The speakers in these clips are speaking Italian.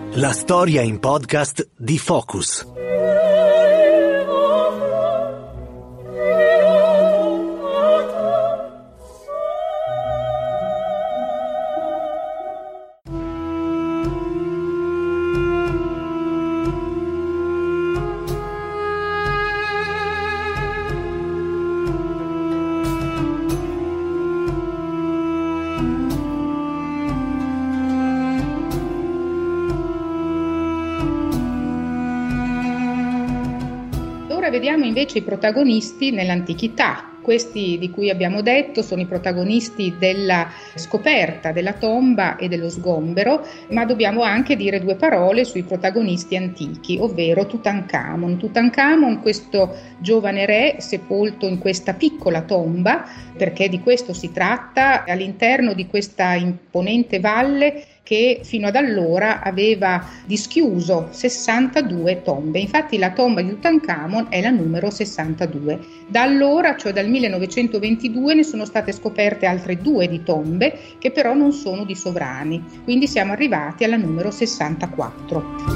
La storia in podcast di Focus. Vediamo invece i protagonisti nell'antichità. Questi di cui abbiamo detto sono i protagonisti della scoperta della tomba e dello sgombero, ma dobbiamo anche dire due parole sui protagonisti antichi, ovvero Tutankhamon. Tutankhamon, questo giovane re sepolto in questa piccola tomba, perché di questo si tratta, all'interno di questa imponente valle che fino ad allora aveva dischiuso 62 tombe. Infatti la tomba di Tutankhamon è la numero 62. Da allora, cioè dal 1922, ne sono state scoperte altre 2 di tombe che però non sono di sovrani. Quindi siamo arrivati alla numero 64.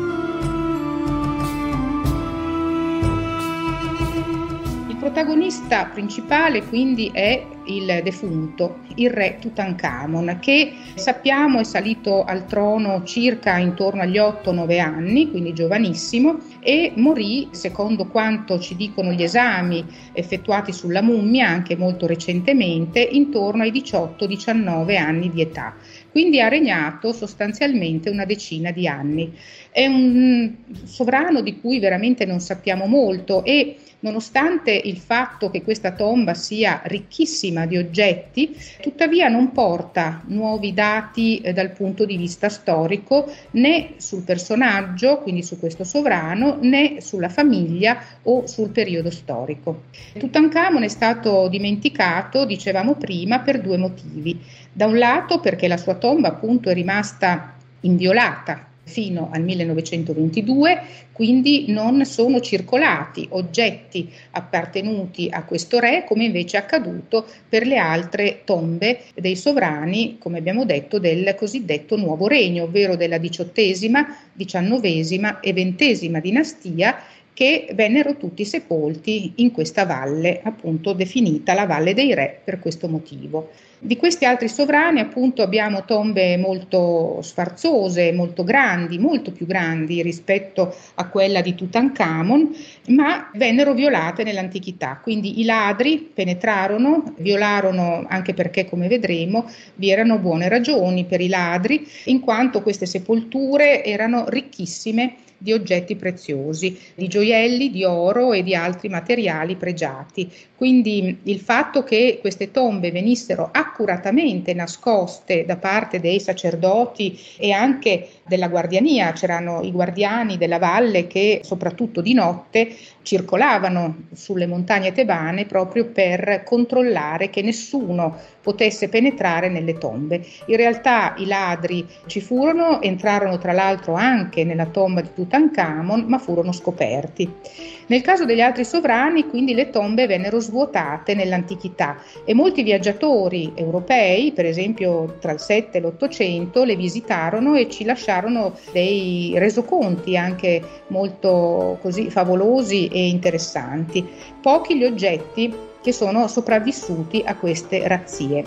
Il protagonista principale quindi è il defunto, il re Tutankhamon, che sappiamo è salito al trono circa intorno agli 8-9 anni, quindi giovanissimo, e morì, secondo quanto ci dicono gli esami effettuati sulla mummia, anche molto recentemente, intorno ai 18-19 anni di età. Quindi ha regnato sostanzialmente una decina di anni. È un sovrano di cui veramente non sappiamo molto e nonostante il fatto che questa tomba sia ricchissima di oggetti, tuttavia non porta nuovi dati dal punto di vista storico né sul personaggio, quindi su questo sovrano, né sulla famiglia o sul periodo storico. Tutankhamon è stato dimenticato, dicevamo prima, per 2 motivi. Da un lato perché la sua tomba appunto è rimasta inviolata fino al 1922, quindi non sono circolati oggetti appartenuti a questo re, come invece è accaduto per le altre tombe dei sovrani, come abbiamo detto, del cosiddetto Nuovo Regno, ovvero della XVIII, XIX e XX dinastia, che vennero tutti sepolti in questa valle, appunto definita la Valle dei Re per questo motivo. Di questi altri sovrani, appunto, abbiamo tombe molto sfarzose, molto grandi, molto più grandi rispetto a quella di Tutankhamon, ma vennero violate nell'antichità. Quindi i ladri penetrarono, violarono, anche perché, come vedremo, vi erano buone ragioni per i ladri, in quanto queste sepolture erano ricchissime di oggetti preziosi, di gioielli, di oro e di altri materiali pregiati. Quindi il fatto che queste tombe venissero accuratamente nascoste da parte dei sacerdoti e anche della guardiania, c'erano i guardiani della valle che soprattutto di notte circolavano sulle montagne tebane proprio per controllare che nessuno potesse penetrare nelle tombe. In realtà i ladri ci furono, entrarono tra l'altro anche nella tomba di Tutankhamon, ma furono scoperti. Nel caso degli altri sovrani, quindi, le tombe vennero svuotate nell'antichità e molti viaggiatori europei, per esempio tra il 7 e l'800, le visitarono e ci lasciarono dei resoconti anche molto così favolosi e interessanti. Pochi gli oggetti che sono sopravvissuti a queste razzie.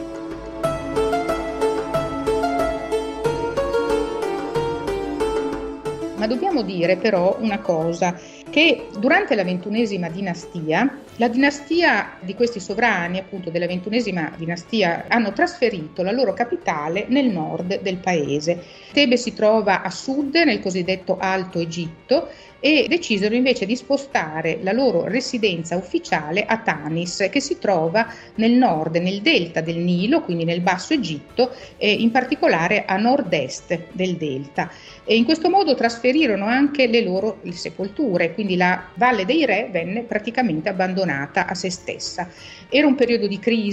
Ma dobbiamo dire però una cosa, che durante la XXI dinastia, la dinastia di questi sovrani, appunto della XXI dinastia, hanno trasferito la loro capitale nel nord del paese. Tebe si trova a sud, nel cosiddetto Alto Egitto, e decisero invece di spostare la loro residenza ufficiale a Tanis, che si trova nel nord, nel delta del Nilo, quindi nel Basso Egitto, e in particolare a nord-est del delta. E in questo modo trasferirono anche le loro sepolture, quindi la Valle dei Re venne praticamente abbandonata a se stessa. Era un periodo di crisi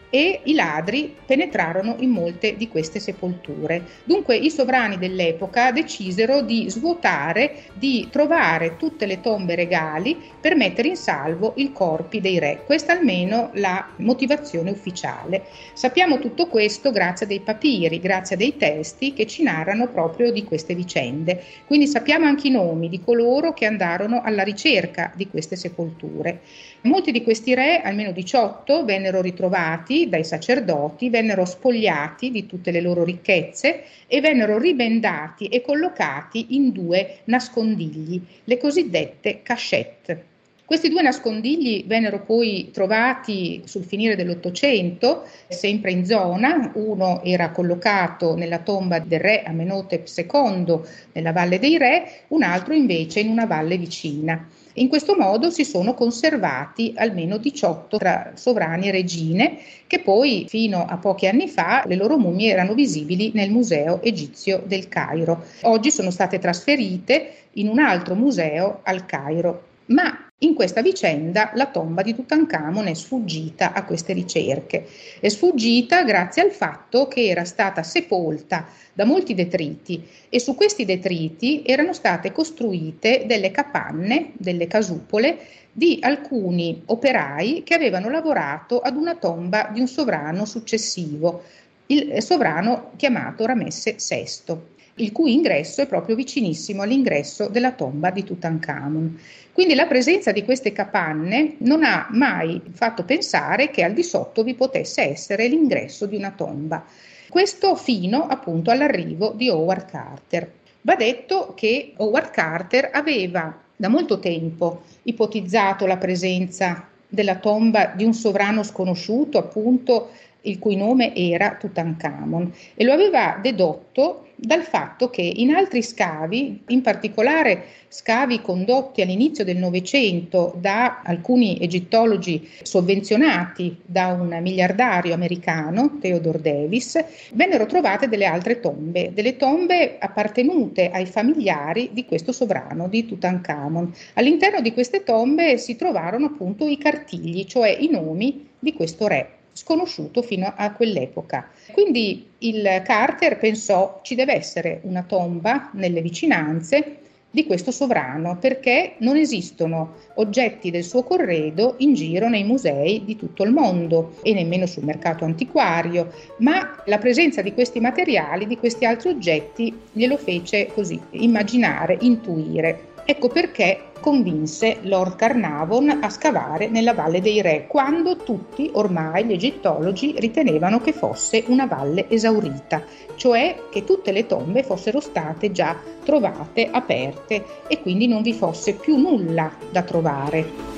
e i ladri penetrarono in molte di queste sepolture. Dunque i sovrani dell'epoca decisero di svuotare, di trovare tutte le tombe regali per mettere in salvo i corpi dei re. Questa almeno la motivazione ufficiale. Sappiamo tutto questo grazie a dei papiri, grazie a dei testi che ci narrano proprio di queste vicende. Quindi sappiamo anche i nomi di coloro che andarono alla ricerca di queste sepolture. Molti di questi re, almeno 18, vennero ritrovati dai sacerdoti, vennero spogliati di tutte le loro ricchezze e vennero ribendati e collocati in 2 nascondigli, le cosiddette cachette. Questi 2 nascondigli vennero poi trovati sul finire dell'Ottocento, sempre in zona. Uno era collocato nella tomba del re Amenhotep II nella Valle dei Re, un altro invece in una valle vicina. In questo modo si sono conservati almeno 18 tra sovrani e regine, che poi fino a pochi anni fa le loro mummie erano visibili nel Museo Egizio del Cairo. Oggi sono state trasferite in un altro museo al Cairo. Ma in questa vicenda la tomba di Tutankhamon è sfuggita a queste ricerche. È sfuggita grazie al fatto che era stata sepolta da molti detriti e su questi detriti erano state costruite delle capanne, delle casupole di alcuni operai che avevano lavorato ad una tomba di un sovrano successivo, il sovrano chiamato Ramesse VI, il cui ingresso è proprio vicinissimo all'ingresso della tomba di Tutankhamon. Quindi la presenza di queste capanne non ha mai fatto pensare che al di sotto vi potesse essere l'ingresso di una tomba. Questo fino appunto all'arrivo di Howard Carter. Va detto che Howard Carter aveva da molto tempo ipotizzato la presenza della tomba di un sovrano sconosciuto, appunto, il cui nome era Tutankhamon, e lo aveva dedotto dal fatto che in altri scavi, in particolare scavi condotti all'inizio del Novecento da alcuni egittologi sovvenzionati da un miliardario americano, Theodore Davis, vennero trovate delle altre tombe, delle tombe appartenute ai familiari di questo sovrano, di Tutankhamon. All'interno di queste tombe si trovarono appunto i cartigli, cioè i nomi di questo re sconosciuto fino a quell'epoca. Quindi il Carter pensò ci deve essere una tomba nelle vicinanze di questo sovrano, perché non esistono oggetti del suo corredo in giro nei musei di tutto il mondo e nemmeno sul mercato antiquario, ma la presenza di questi materiali, di questi altri oggetti, glielo fece così immaginare, intuire. Ecco perché convinse Lord Carnarvon a scavare nella Valle dei Re, quando tutti ormai gli egittologi ritenevano che fosse una valle esaurita, cioè che tutte le tombe fossero state già trovate, aperte, e quindi non vi fosse più nulla da trovare.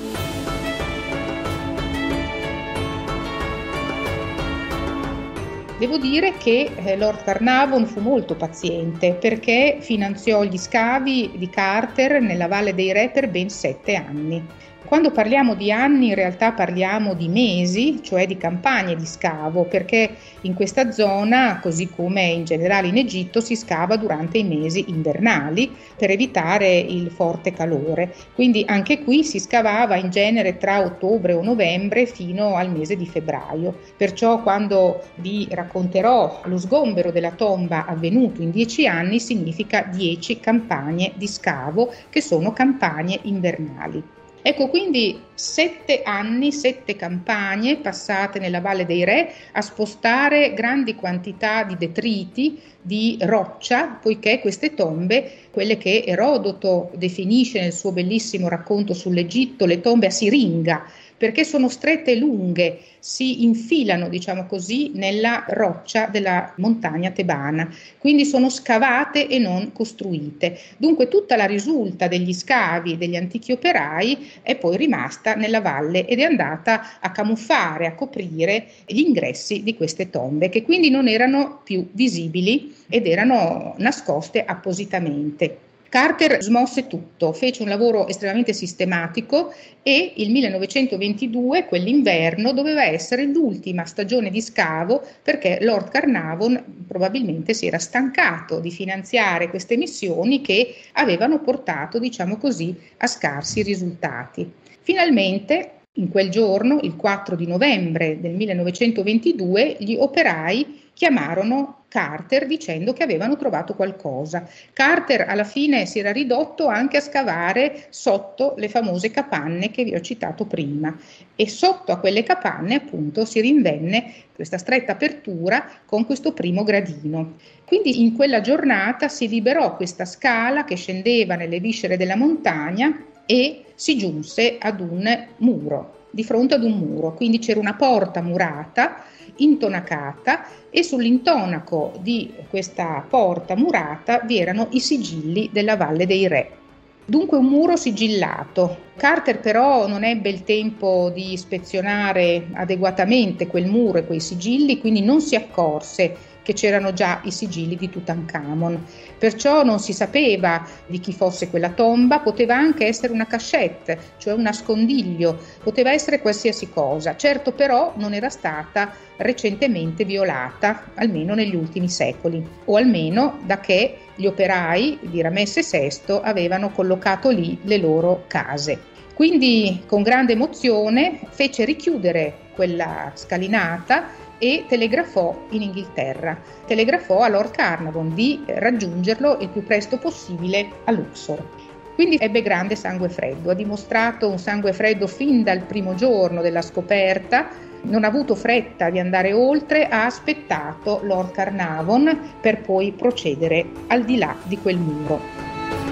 Devo dire che Lord Carnarvon fu molto paziente, perché finanziò gli scavi di Carter nella Valle dei Re per ben 7 anni. Quando parliamo di anni in realtà parliamo di mesi, cioè di campagne di scavo, perché in questa zona, così come in generale in Egitto, si scava durante i mesi invernali per evitare il forte calore. Quindi anche qui si scavava in genere tra ottobre o novembre fino al mese di febbraio. Perciò quando vi racconterò lo sgombero della tomba avvenuto in 10 anni, significa 10 campagne di scavo che sono campagne invernali. Ecco quindi 7 anni, 7 campagne passate nella Valle dei Re a spostare grandi quantità di detriti, di roccia, poiché queste tombe, quelle che Erodoto definisce nel suo bellissimo racconto sull'Egitto, le tombe a siringa, perché sono strette e lunghe, si infilano, diciamo così, nella roccia della montagna tebana, quindi sono scavate e non costruite. Dunque tutta la risulta degli scavi degli antichi operai è poi rimasta nella valle ed è andata a camuffare, a coprire gli ingressi di queste tombe, che quindi non erano più visibili ed erano nascoste appositamente. Carter smosse tutto, fece un lavoro estremamente sistematico e il 1922, quell'inverno, doveva essere l'ultima stagione di scavo, perché Lord Carnarvon probabilmente si era stancato di finanziare queste missioni che avevano portato, diciamo così, a scarsi risultati. Finalmente In quel giorno, il 4 di novembre del 1922, gli operai chiamarono Carter dicendo che avevano trovato qualcosa. Carter alla fine si era ridotto anche a scavare sotto le famose capanne che vi ho citato prima, e sotto a quelle capanne appunto si rinvenne questa stretta apertura con questo primo gradino. Quindi in quella giornata si liberò questa scala che scendeva nelle viscere della montagna e si giunse ad un muro, di fronte ad un muro. Quindi c'era una porta murata, intonacata, e sull'intonaco di questa porta murata vi erano i sigilli della Valle dei Re. Dunque un muro sigillato. Carter però non ebbe il tempo di ispezionare adeguatamente quel muro e quei sigilli, quindi non si accorse che c'erano già i sigilli di Tutankhamon. Perciò non si sapeva di chi fosse quella tomba, poteva anche essere una cachette, cioè un nascondiglio, poteva essere qualsiasi cosa. Certo però non era stata recentemente violata, almeno negli ultimi secoli, o almeno da che gli operai di Ramesse VI avevano collocato lì le loro case. Quindi con grande emozione fece richiudere quella scalinata e telegrafò in Inghilterra, telegrafò a Lord Carnarvon di raggiungerlo il più presto possibile a Luxor. Quindi ebbe grande sangue freddo, ha dimostrato un sangue freddo fin dal primo giorno della scoperta, non ha avuto fretta di andare oltre, ha aspettato Lord Carnarvon per poi procedere al di là di quel muro.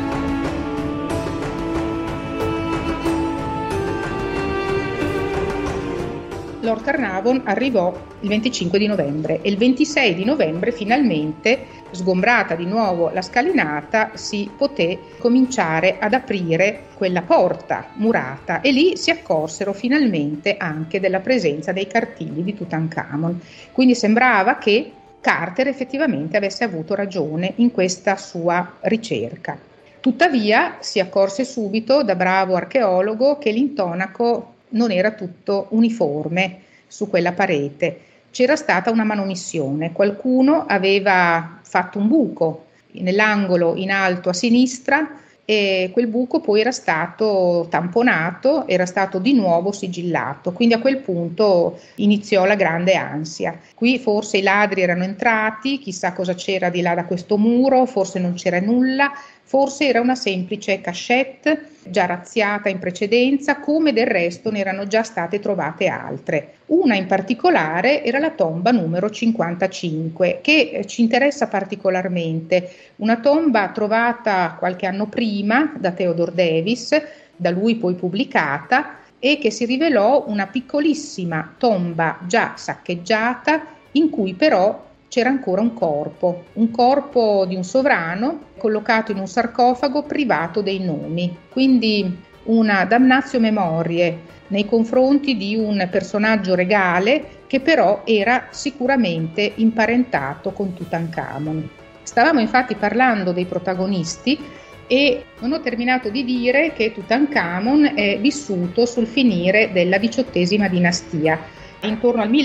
Lord Carnarvon arrivò il 25 di novembre e il 26 di novembre finalmente, sgombrata di nuovo la scalinata, si poté cominciare ad aprire quella porta murata e lì si accorsero finalmente anche della presenza dei cartigli di Tutankhamon. Quindi sembrava che Carter effettivamente avesse avuto ragione in questa sua ricerca. Tuttavia si accorse subito, da bravo archeologo, che l'intonaco non era tutto uniforme su quella parete. C'era stata una manomissione, qualcuno aveva fatto un buco nell'angolo in alto a sinistra e quel buco poi era stato tamponato, era stato di nuovo sigillato. Quindi a quel punto iniziò la grande ansia. Qui forse i ladri erano entrati, chissà cosa c'era di là da questo muro, forse non c'era nulla, forse era una semplice cachette già razziata in precedenza, come del resto ne erano già state trovate altre. Una in particolare era la tomba numero 55, che ci interessa particolarmente, una tomba trovata qualche anno prima da Theodore Davis, da lui poi pubblicata, e che si rivelò una piccolissima tomba già saccheggiata, in cui però c'era ancora un corpo di un sovrano collocato in un sarcofago privato dei nomi, quindi una damnatio memoriae nei confronti di un personaggio regale che però era sicuramente imparentato con Tutankhamon. Stavamo infatti parlando dei protagonisti e non ho terminato di dire che Tutankhamon è vissuto sul finire della XVIII dinastia, intorno al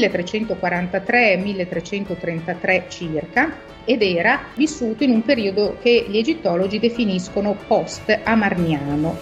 1343-1333 circa, ed era vissuto in un periodo che gli egittologi definiscono post-amarniano.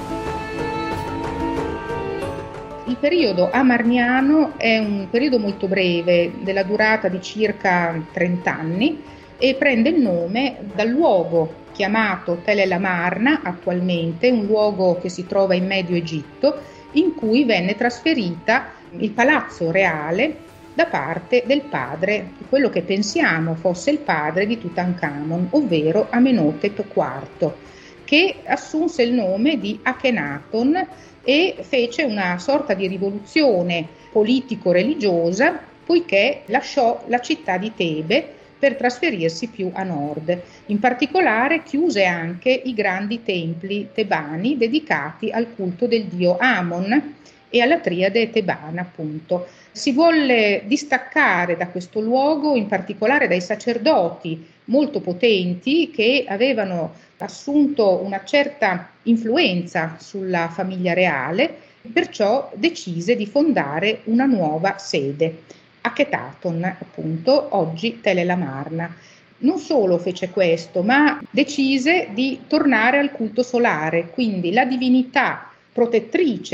Il periodo amarniano è un periodo molto breve, della durata di circa 30 anni, e prende il nome dal luogo chiamato Tel el Amarna, attualmente un luogo che si trova in Medio Egitto, in cui venne trasferita il palazzo reale da parte del padre, quello che pensiamo fosse il padre di Tutankhamon, ovvero Amenhotep IV, che assunse il nome di Akhenaton e fece una sorta di rivoluzione politico-religiosa, poiché lasciò la città di Tebe per trasferirsi più a nord. In particolare chiuse anche i grandi templi tebani dedicati al culto del dio Amon e alla triade tebana, appunto. Si volle distaccare da questo luogo, in particolare dai sacerdoti molto potenti che avevano assunto una certa influenza sulla famiglia reale, perciò decise di fondare una nuova sede, Akhetaton, appunto, oggi Tel el Amarna. Non solo fece questo, ma decise di tornare al culto solare, quindi la divinità protettrice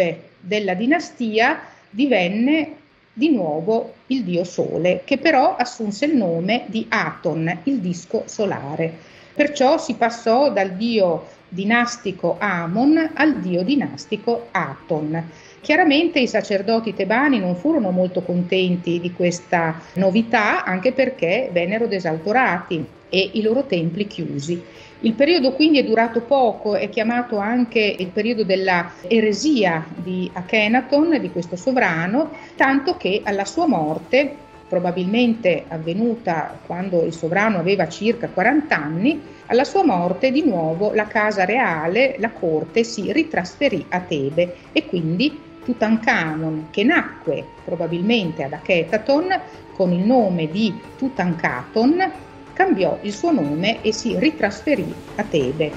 della dinastia divenne di nuovo il dio Sole, che però assunse il nome di Aton, il disco solare. Perciò si passò dal dio dinastico Amon al dio dinastico Aton. Chiaramente i sacerdoti tebani non furono molto contenti di questa novità, anche perché vennero desautorati e i loro templi chiusi. Il periodo quindi è durato poco, è chiamato anche il periodo della eresia di Akhenaton, di questo sovrano, tanto che alla sua morte, probabilmente avvenuta quando il sovrano aveva circa 40 anni, alla sua morte di nuovo la casa reale, la corte, si ritrasferì a Tebe e quindi Tutankhamon, che nacque probabilmente ad Akhetaton con il nome di Tutankhaton, cambiò il suo nome e si ritrasferì a Tebe.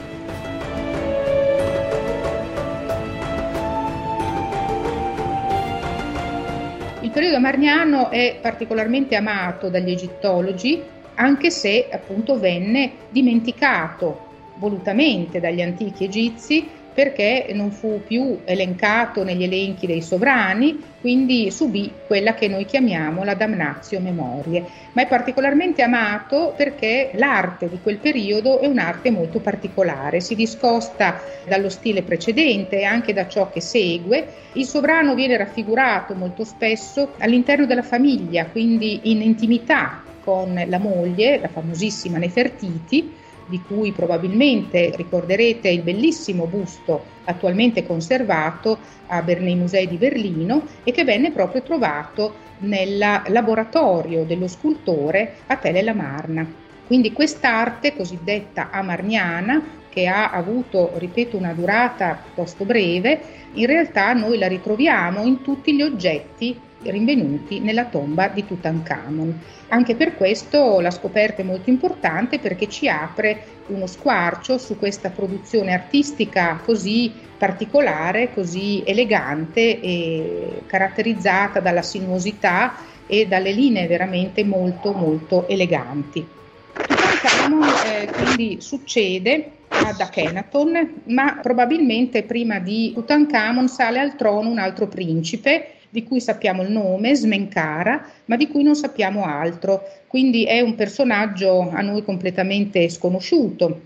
Il periodo amarniano è particolarmente amato dagli egittologi, anche se appunto venne dimenticato volutamente dagli antichi egizi, perché non fu più elencato negli elenchi dei sovrani, quindi subì quella che noi chiamiamo la damnatio memoriae. Ma è particolarmente amato perché l'arte di quel periodo è un'arte molto particolare, si discosta dallo stile precedente e anche da ciò che segue. Il sovrano viene raffigurato molto spesso all'interno della famiglia, quindi in intimità con la moglie, la famosissima Nefertiti, di cui probabilmente ricorderete il bellissimo busto attualmente conservato nei musei di Berlino e che venne proprio trovato nel laboratorio dello scultore a Tel el Amarna. Quindi quest'arte cosiddetta amarniana, che ha avuto, ripeto, una durata piuttosto breve, in realtà noi la ritroviamo in tutti gli oggetti rinvenuti nella tomba di Tutankhamon. Anche per questo la scoperta è molto importante, perché ci apre uno squarcio su questa produzione artistica così particolare, così elegante e caratterizzata dalla sinuosità e dalle linee veramente molto molto eleganti. Tutankhamon quindi succede ad Akhenaton, ma probabilmente prima di Tutankhamon sale al trono un altro principe di cui sappiamo il nome, Smenkhara, ma di cui non sappiamo altro. Quindi è un personaggio a noi completamente sconosciuto.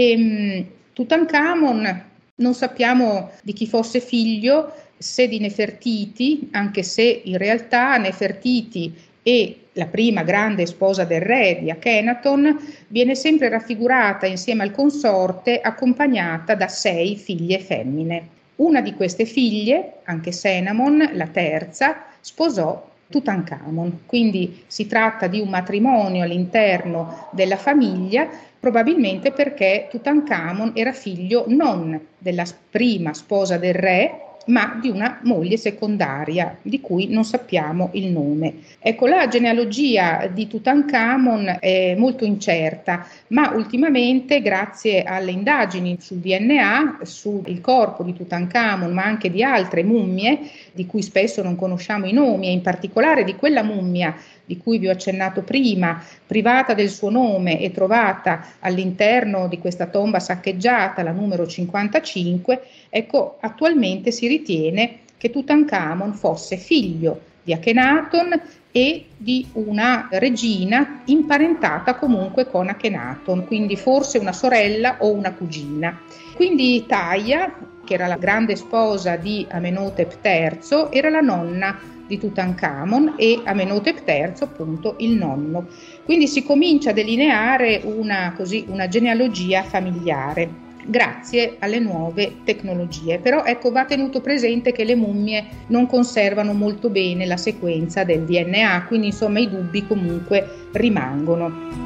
Tutankhamon non sappiamo di chi fosse figlio, se di Nefertiti, anche se in realtà Nefertiti e la prima grande sposa del re di Akhenaton viene sempre raffigurata insieme al consorte, accompagnata da 6 figlie femmine. Una di queste figlie, anche Senamon, la terza, sposò Tutankhamon. Quindi si tratta di un matrimonio all'interno della famiglia, probabilmente perché Tutankhamon era figlio non della prima sposa del re, ma di una moglie secondaria, di cui non sappiamo il nome. Ecco, la genealogia di Tutankhamon è molto incerta, ma ultimamente, grazie alle indagini sul DNA, sul corpo di Tutankhamon, ma anche di altre mummie, di cui spesso non conosciamo i nomi, e in particolare di quella mummia di cui vi ho accennato prima, privata del suo nome e trovata all'interno di questa tomba saccheggiata, la numero 55, ecco, attualmente si ritiene che Tutankhamon fosse figlio di Akhenaton e di una regina imparentata comunque con Akhenaton, quindi forse una sorella o una cugina. Quindi Taia, che era la grande sposa di Amenhotep III, era la nonna di Tutankhamon e Amenhotep III appunto il nonno. Quindi si comincia a delineare una genealogia familiare grazie alle nuove tecnologie. Però ecco, va tenuto presente che le mummie non conservano molto bene la sequenza del DNA, quindi insomma i dubbi comunque rimangono.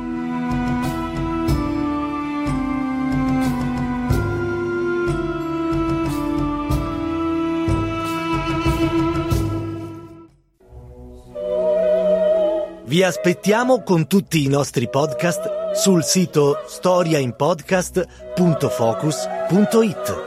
Vi aspettiamo con tutti i nostri podcast sul sito storiainpodcast.focus.it.